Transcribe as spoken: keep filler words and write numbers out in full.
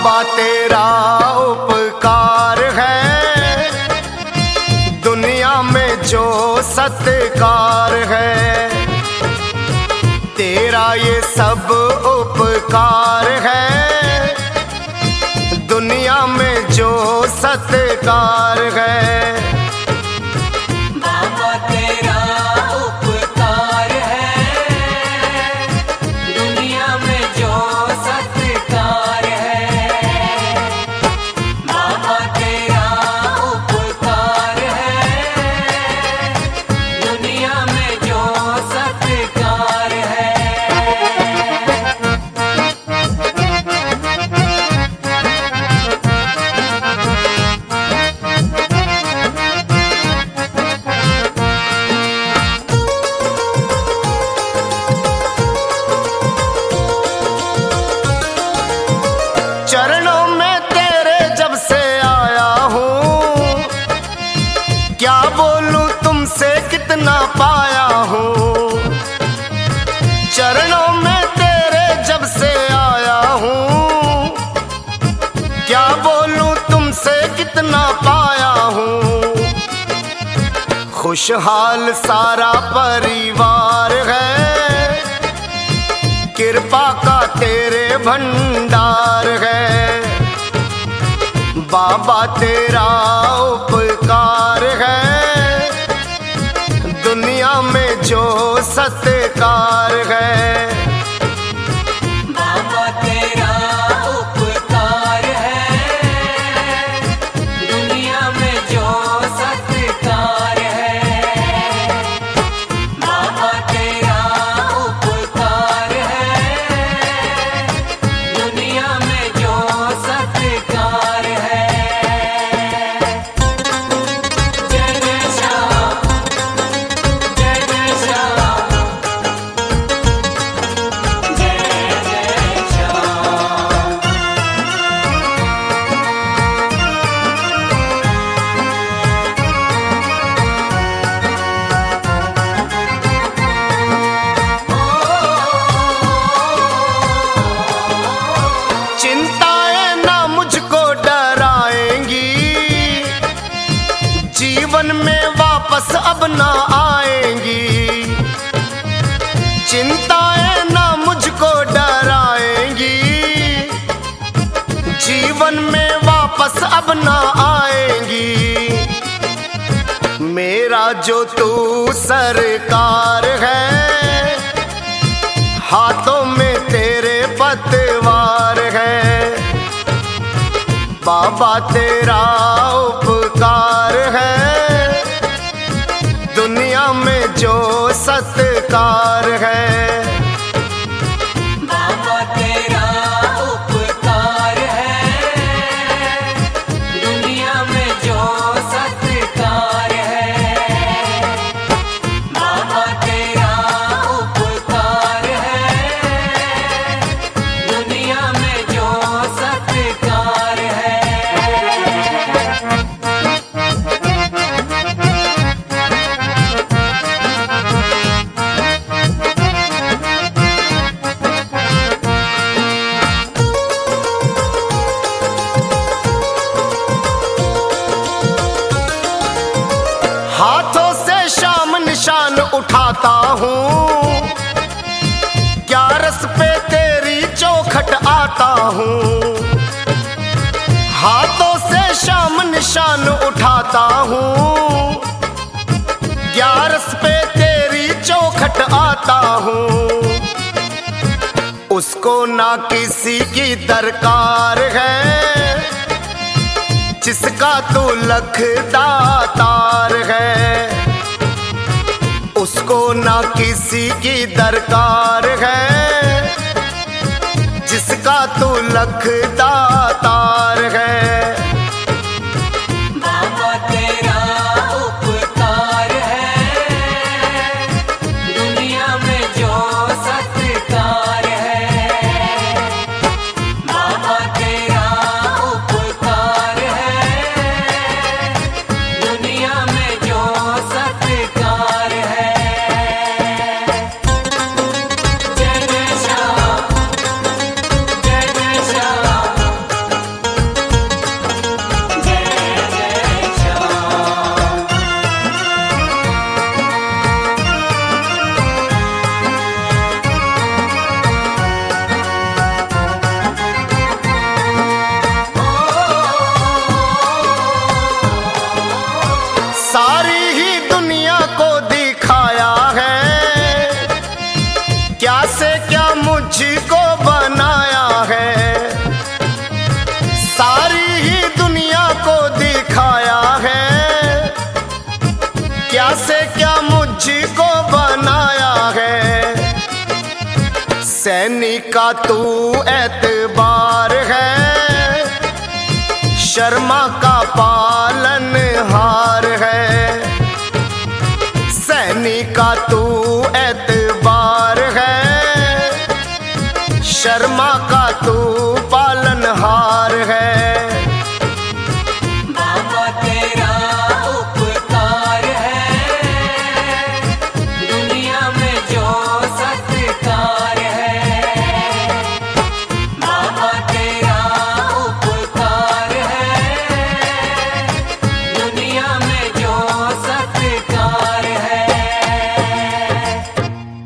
बाबा तेरा उपकार है, दुनिया में जो सत्कार है, तेरा ये सब उपकार है, दुनिया में जो सत्कार है। बाबा तेरा उपकार है, दुनिया में जो सत्कार है। बाबा तेरा उपकार है, दुनिया में जो सत्कार है। चरणों में तेरे जब से आया हूँ, क्या बोलूं तुमसे कितना पाया हूँ। चरणों में तेरे जब से आया हूँ, क्या बोलूं तुमसे कितना पाया हूँ। खुशहाल सारा परिवार है, कृपा का तेरे भंडार है। बाबा तेरा उपकार है, दुनिया में जो सत्कार है। बाबा तेरा उपकार है, दुनिया में जो सत्कार है। बाबा तेरा उपकार है, दुनिया में जो सत्कार है। जय जय श्याम, जय जय श्याम, जय जय श्याम। चिंताएं ना मुझको डराएंगी, जीवन में वापस अब ना आएंगी। चिंताएं ना मुझको डराएंगी, जीवन में वापस अब ना आएंगी। मेरा जो तू सरकार है, हाथों में तेरे पतवार है। बाबा तेरा उपकार है, दुनिया में जो सत्कार है। बाबा तेरा उपकार है, दुनिया में जो सत्कार है। बाबा तेरा उपकार है, दुनिया में जो सत्कार है। हाथों से शाम निशान उठाता हूँ, ग्यारस पे तेरी चौखट आता हूँ। हाथों से शाम निशान उठाता हूँ, ग्यारस पे तेरी चौखट आता हूँ। उसको ना किसी की दरकार है, जिसका तू लख दातार है। उसको ना किसी की दरकार है, जिसका तू लख दातार है। बाबा तेरा उपकार है, दुनिया में जो सत्कार है। बाबा तेरा उपकार है, दुनिया में जो सत्कार है। जय जय श्याम, जय जय श्याम, सैनिका तू एतबार है, शर्मा का पालन हार है। सैनिका तू